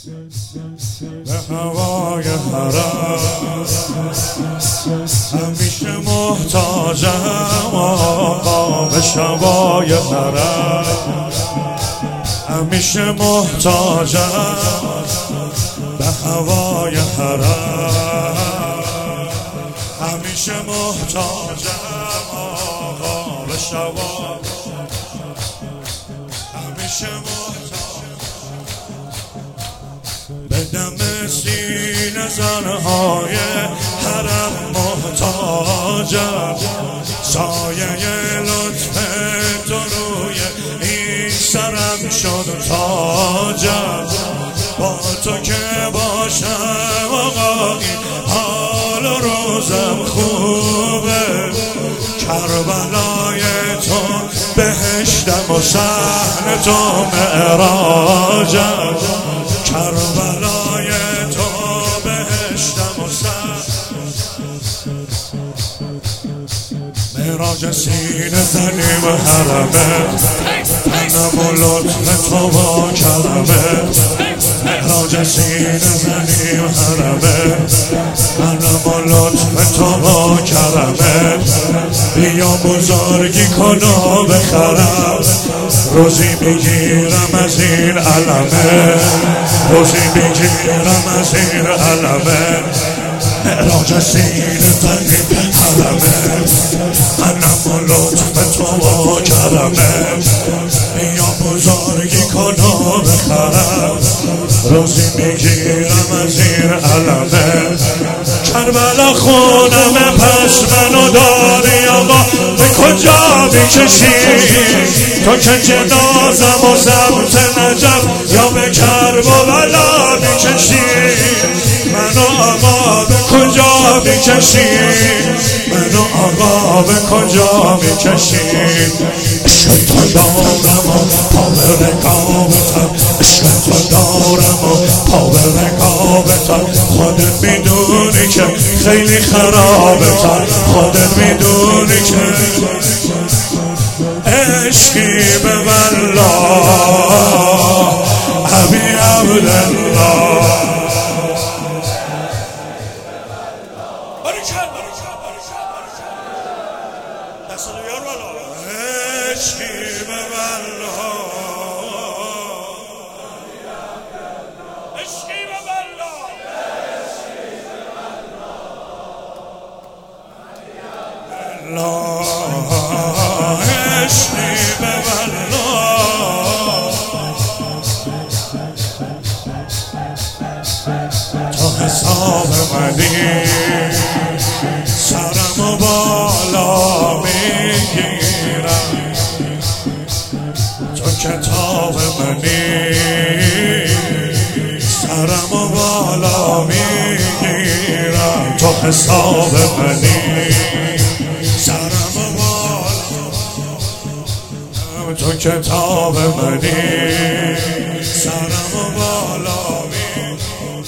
به هوای حرم همیشه محتاجم آقا، به شبای حرم همیشه محتاجم، به هوای حرم همیشه محتاجم آقا، به شبای همیشه محتاجم، به دم سینه زنهای حرم محتاجم، سایه لطف تو روی این سرم شد تاجم، با تو که باشم آقا این حال و روزم خوبه، کربلای تو بهشتم و صحن تو معراجم، کربلای تو بهشتم و صحن معراج سینه زنیم حرمه، منم و لطف تو با کلمه، معراج سینه زنیم حرمه، منم و لطف تو با کلمه، بیا بزرگی کنا بخرم، روزی بگیرم از این علمه، روزی بگیرم از این علمه، معراج سینه زنیم حرمه، منم و لطف تو با کرمه، بیا بزرگی کنا بخرم، روزی میگیرم از این علمه، کربلا خونم پس منو داری آقا، به کجا میکشی تو که جنازم و سمت نجف یا به کربلا میکشی منو آقا، به کجا میکشی منو آقا، به کجا میکشی؟ عشق تو دارم و پا به رقابتم، عشق تو دارم و پا به رقابتم، خودت میدونی که خیلی خرابتم، خودت میدونی که عشقی به والله ابی عبدالله. عشقی به والله عشقی به والله عشقی به والله، تو حساب منی سرم و بالا میگیرم، تو کتاب منی سرم و بالا میگیرم، تو حساب منی سرم و بالا، تو کتاب منی سرم و بالا میگیرم،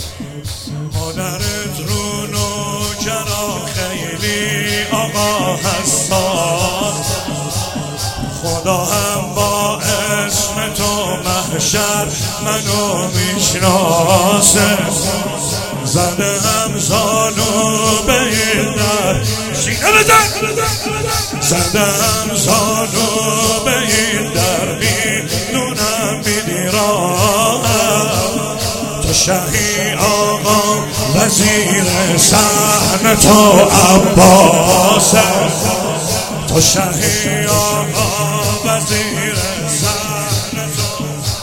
مادرت رو نوکرا خیلی آقا حساس، خدا هم با اسم تو محشر منو میشناسه، زده هم زانو به این در سینه بزن، زده هم زانو به این در میدونم میدیرم، تو شهی آقا وزیر صحن تو عباسه، تو شهی آقا وزیر صحن تو،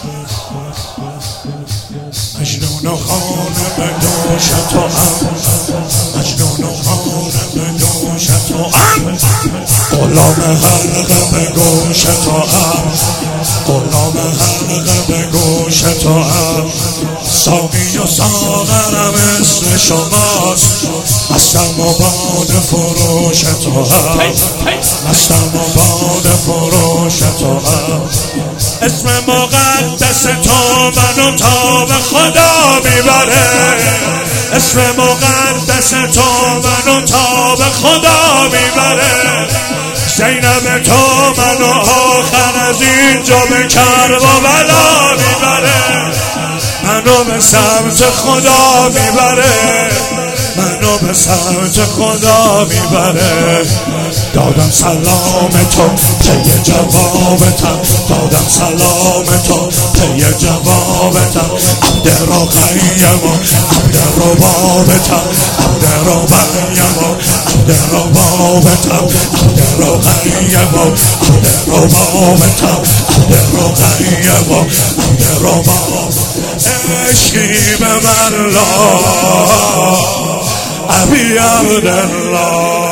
مجنون و خانه به دوش تو هم، مجنون و خانه به دوش تو هم، غلام حلقه به گوش تو هم، غلام حلقه به گوش تو هم، ساقی و ساغرم اسم شماست، مستم و باد فروش تو هم، مستم و باد فروش تو هم، اسم مقدس تو منو تا به خدا میبره، اسم مقدس تو منو تا به خدا میبره، زینب تو منو آخر از اینجا به کربلا میبره، من منو به سمت خدا میبره، منو به سمت خدا میبره. دادم سلام تو پی جوابتم، دادم سلام تو پی جوابتم. عبد رقیم و عبد ربابتم، عبد رقیم و عبد ربابتم، عبد رقیم و عبد ربابتم، عبد رقیم و عبد رباب. عشقی به من لا ابی عبدالله.